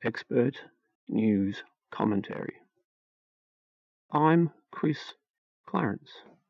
Expert News Commentary. I'm Chris Clarence.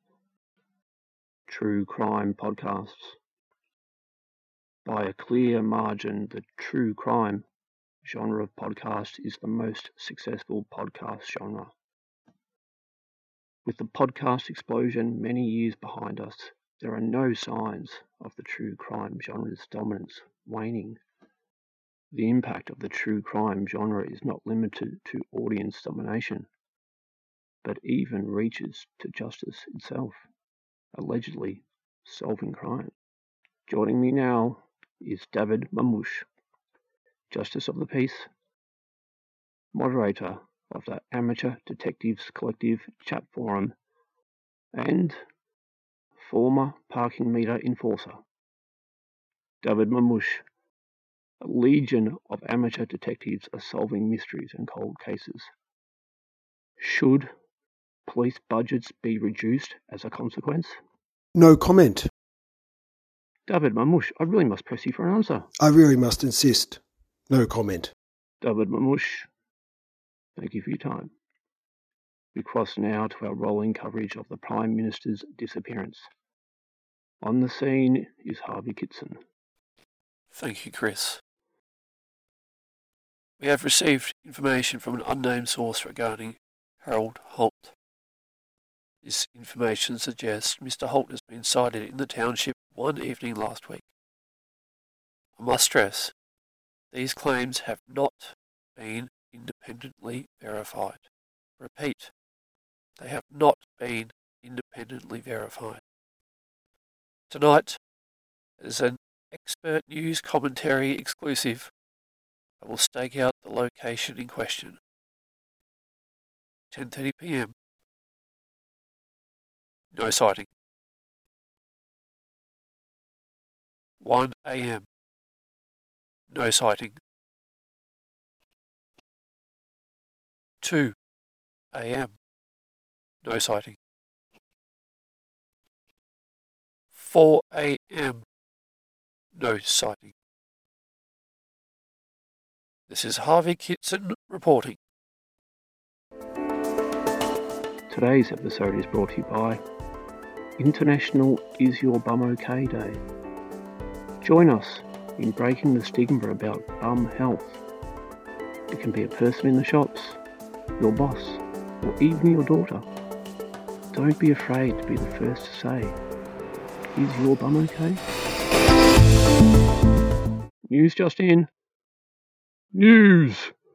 True Crime Podcasts. By a clear margin, the true crime genre of podcast is the most successful podcast genre. With the podcast explosion many years behind us, there are no signs of the true crime genre's dominance waning. The impact of the true crime genre is not limited to audience domination, but even reaches to justice itself, allegedly solving crime. Joining me now is David Mamouche, Justice of the Peace, moderator of the Amateur Detectives Collective chat forum, and former parking meter enforcer. David Mamouche, a legion of amateur detectives are solving mysteries and cold cases. Should police budgets be reduced as a consequence? No comment. David Mamouche, I really must press you for an answer. I really must insist. No comment. David Mamouche, thank you for your time. We cross now to our rolling coverage of the Prime Minister's disappearance. On the scene is Harvey Kitson. Thank you, Chris. We have received information from an unnamed source regarding Harold Holt. This information suggests Mr. Holt has been sighted in the township one evening last week. I must stress, these claims have not been independently verified. Repeat, they have not been independently verified. Tonight, as an expert news commentary exclusive, I will stake out the location in question. 10:30 p.m. No sighting. 1 a.m. No sighting. 2 a.m. No sighting. 4 a.m. No sighting. This is Harvey Kitson reporting. Today's episode is brought to you by International Is Your Bum OK Day. Join us in breaking the stigma about bum health. It can be a person in the shops, your boss, or even your daughter. Don't be afraid to be the first to say, is your bum okay? News just in. News!